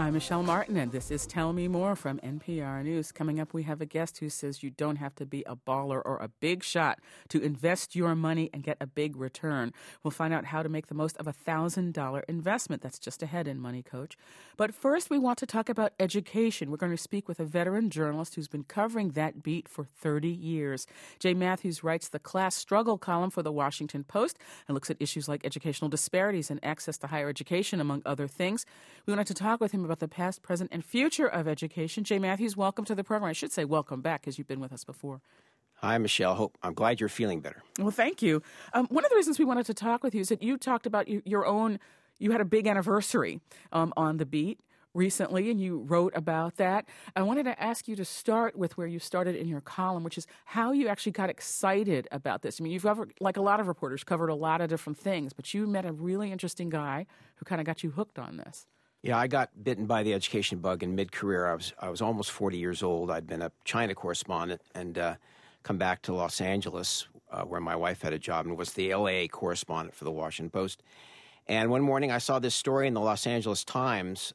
I'm Michelle Martin, and this is Tell Me More from NPR News. Coming up, we have a guest who says you don't have to be a baller or a big shot to invest your money and get a big return. We'll find out how to make the most of a $1,000 investment. That's just ahead in Money Coach. But first, we want to talk about education. We're going to speak with a veteran journalist who's been covering that beat for 30 years. Jay Matthews writes the class struggle column for the Washington Post and looks at issues like educational disparities and access to higher education, among other things. We wanted to talk with him about the past, present, and future of education. Jay Matthews, welcome to the program. I should say welcome back, because you've been with us before. Hi, Michelle. I'm glad you're feeling better. Well, thank you. One of the reasons we wanted to talk with you is that you talked about your own, you had a big anniversary on the beat recently, and you wrote about that. I wanted to ask you to start with where you started in your column, which is how you actually got excited about this. I mean, you've covered, like a lot of reporters, covered a lot of different things, but you met a really interesting guy who kind of got you hooked on this. Yeah, I got bitten by the education bug in mid-career. I was almost 40 years old. I'd been a China correspondent and come back to Los Angeles, where my wife had a job, and was the LA correspondent for the Washington Post. And one morning I saw this story in the Los Angeles Times.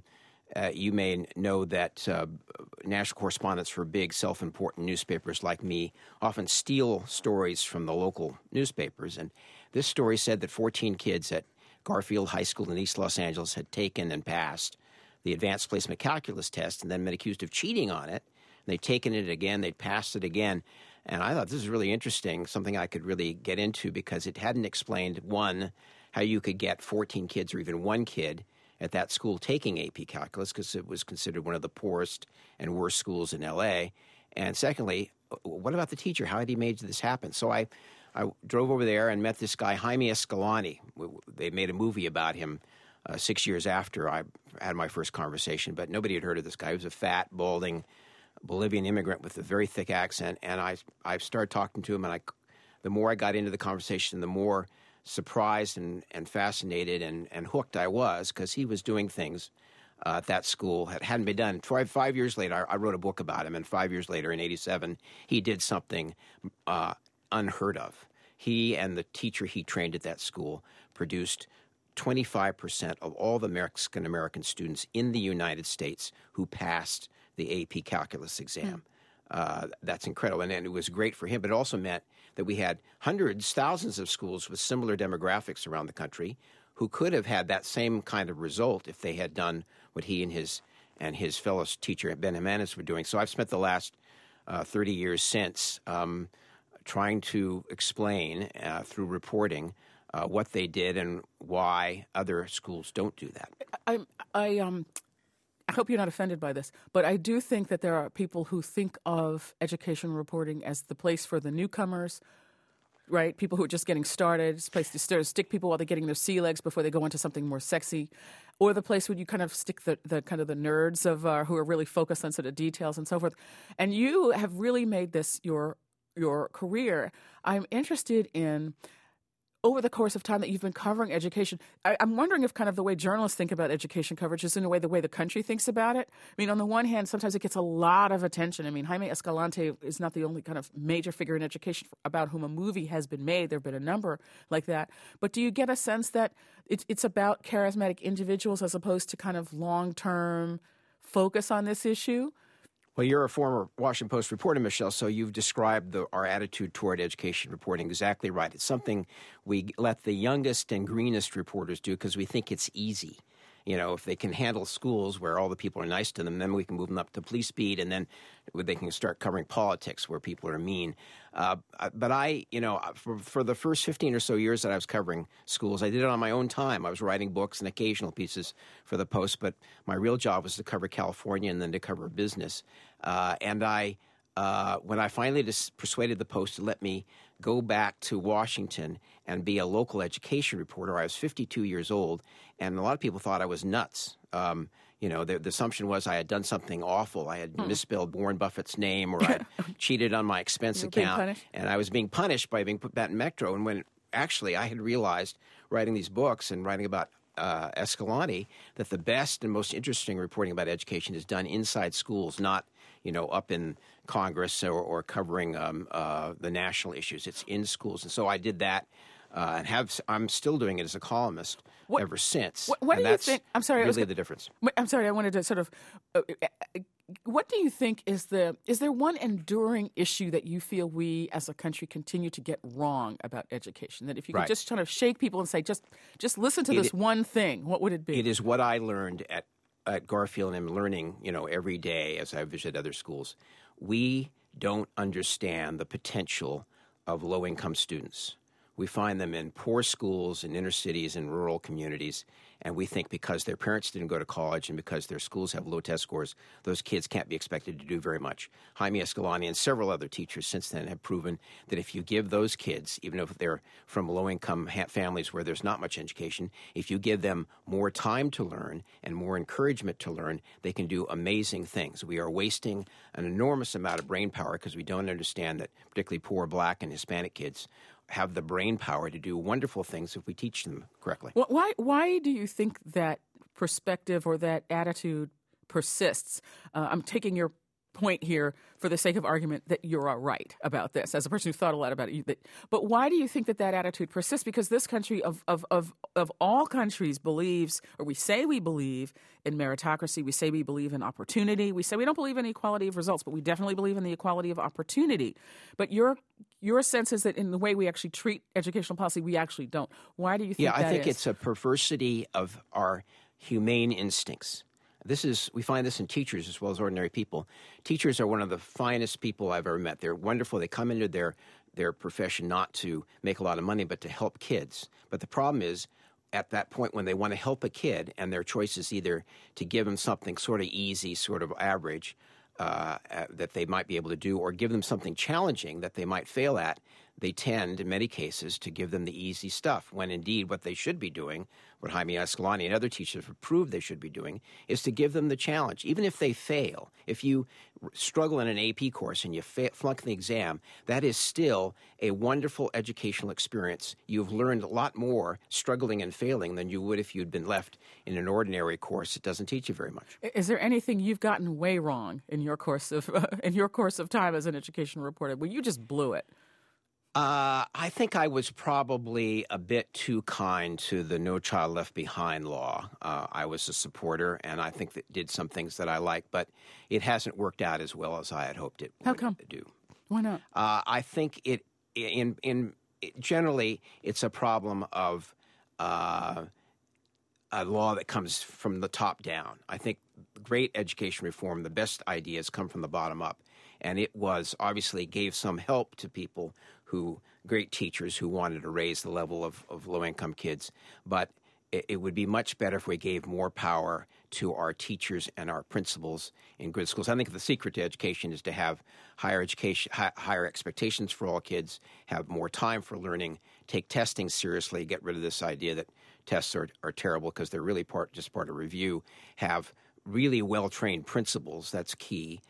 You may know that national correspondents for big self-important newspapers like me often steal stories from the local newspapers. And this story said that 14 kids at Garfield High School in East Los Angeles had taken and passed the advanced placement calculus test and then been accused of cheating on it. And they'd taken it again, they'd passed it again. And I thought this is really interesting, something I could really get into, because it hadn't explained, one, how you could get 14 kids or even one kid at that school taking AP Calculus, because it was considered one of the poorest and worst schools in L.A. And secondly, what about the teacher? How had he made this happen? So I drove over there and met this guy, Jaime Escalante. They made a movie about him 6 years after I had my first conversation, but nobody had heard of this guy. He was a fat, balding Bolivian immigrant with a very thick accent, and I started talking to him, and the more I got into the conversation, the more surprised and fascinated and hooked I was, because he was doing things at that school that hadn't been done. 5 years later, I wrote a book about him, and 5 years later, in '87, he did something unheard of. He and the teacher he trained at that school produced 25% of all the Mexican-American students in the United States who passed the AP Calculus exam. That's incredible, and it was great for him, but it also meant that we had hundreds, thousands of schools with similar demographics around the country who could have had that same kind of result if they had done what he and his fellow teacher, Ben Jimenez, were doing. So I've spent the last 30 years since trying to explain through reporting what they did and why other schools don't do that. I hope you're not offended by this, but I do think that there are people who think of education reporting as the place for the newcomers, right? People who are just getting started. It's a place to stick people while they're getting their sea legs before they go into something more sexy, or the place where you kind of stick the kind of the nerds of who are really focused on sort of details and so forth. And you have really made this your career. I'm interested in, over the course of time that you've been covering education, I'm wondering if kind of the way journalists think about education coverage is in a way the way the country thinks about it. I mean, on the one hand, sometimes it gets a lot of attention. I mean, Jaime Escalante is not the only kind of major figure in education about whom a movie has been made. There have been a number like that. But do you get a sense that it's about charismatic individuals as opposed to kind of long-term focus on this issue? Well, you're a former Washington Post reporter, Michelle, so you've described our attitude toward education reporting exactly right. It's something we let the youngest and greenest reporters do because we think it's easy. You know, if they can handle schools where all the people are nice to them, then we can move them up to police beat, and then they can start covering politics where people are mean. But for the first 15 or so years that I was covering schools, I did it on my own time. I was writing books and occasional pieces for the Post, but my real job was to cover California and then to cover business. When I finally persuaded the Post to let me go back to Washington and be a local education reporter, I was 52 years old, and a lot of people thought I was nuts. The assumption was I had done something awful. I had misspelled Warren Buffett's name, or I cheated on my expense account, and I was being punished by being put back in Metro. And when actually I had realized, writing these books and writing about Escalante, that the best and most interesting reporting about education is done inside schools, not up in Congress or covering the national issues. It's in schools. And so I did that. I'm still doing it as a columnist ever since. What do you think? I'm sorry, really the difference. I'm sorry. I wanted to sort of. What do you think is there one enduring issue that you feel we as a country continue to get wrong about education? That if you could just kind of shake people and say, just listen to this one thing, what would it be? It is what I learned at Garfield, and I'm learning, every day as I visit other schools. We don't understand the potential of low-income students. We find them in poor schools, in inner cities, in rural communities, and we think because their parents didn't go to college and because their schools have low test scores, those kids can't be expected to do very much. Jaime Escalante and several other teachers since then have proven that if you give those kids, even if they're from low-income families where there's not much education, if you give them more time to learn and more encouragement to learn, they can do amazing things. We are wasting an enormous amount of brain power because we don't understand that particularly poor Black and Hispanic kids have the brain power to do wonderful things if we teach them correctly. Well, why do you think that perspective or that attitude persists? I'm taking your point here for the sake of argument that you're right about this, as a person who thought a lot about it. But why do you think that attitude persists? Because this country of all countries believes, or we say we believe in meritocracy, we say we believe in opportunity, we say we don't believe in equality of results, but we definitely believe in the equality of opportunity. But your sense is that in the way we actually treat educational policy, we actually don't. Why do you think that is? I think it's a perversity of our humane instincts. We find this in teachers as well as ordinary people. Teachers are one of the finest people I've ever met. They're wonderful. They come into their profession not to make a lot of money, but to help kids. But the problem is, at that point when they want to help a kid and their choice is either to give them something sort of easy, sort of average, that they might be able to do, or give them something challenging that they might fail at, they tend, in many cases, to give them the easy stuff, when indeed what they should be doing, what Jaime Escalante and other teachers have proved they should be doing, is to give them the challenge. Even if they fail, if you struggle in an AP course and you flunk the exam, that is still a wonderful educational experience. You've learned a lot more struggling and failing than you would if you'd been left in an ordinary course that doesn't teach you very much. Is there anything you've gotten way wrong in your course of time as an education reporter where you just blew it? I think I was probably a bit too kind to the No Child Left Behind law. I was a supporter, and I think that did some things that I like, but it hasn't worked out as well as I had hoped it How come? would do. Why not? I think generally it's a problem of a law that comes from the top down. I think great education reform, the best ideas come from the bottom up. And it obviously gave some help to people great teachers who wanted to raise the level of low-income kids. But it would be much better if we gave more power to our teachers and our principals in good schools. I think the secret to education is to have higher expectations for all kids, have more time for learning, take testing seriously, get rid of this idea that tests are terrible because they're really just part of review, have really well-trained principals, that's key,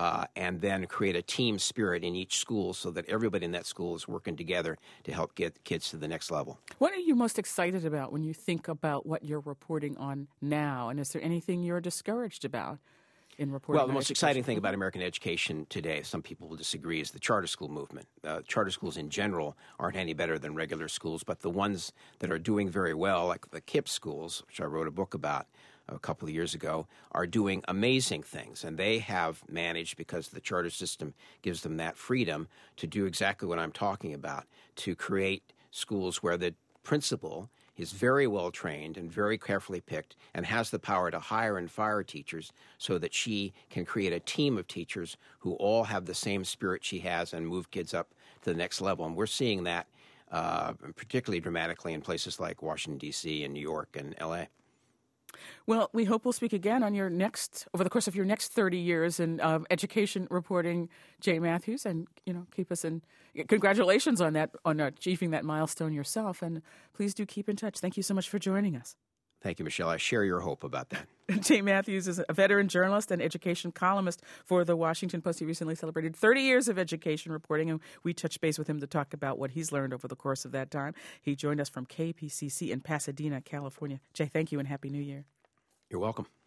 and then create a team spirit in each school so that everybody in that school is working together to help get kids to the next level. What are you most excited about when you think about what you're reporting on now? And is there anything you're discouraged about in reporting Well, the on most education? exciting thing about American education today, some people will disagree, is the charter school movement. Charter schools in general aren't any better than regular schools, but the ones that are doing very well, like the KIPP schools, which I wrote a book about a couple of years ago, are doing amazing things. And they have managed, because the charter system gives them that freedom, to do exactly what I'm talking about, to create schools where the principal is very well trained and very carefully picked and has the power to hire and fire teachers so that she can create a team of teachers who all have the same spirit she has and move kids up to the next level. And we're seeing that particularly dramatically in places like Washington, D.C. and New York and L.A. Well, we hope we'll speak again on over the course of your next 30 years in education reporting, Jay Matthews, and keep us in. Congratulations on achieving that milestone yourself, and please do keep in touch. Thank you so much for joining us. Thank you, Michelle. I share your hope about that. Jay Matthews is a veteran journalist and education columnist for the Washington Post. He recently celebrated 30 years of education reporting, and we touched base with him to talk about what he's learned over the course of that time. He joined us from KPCC in Pasadena, California. Jay, thank you and Happy New Year. You're welcome.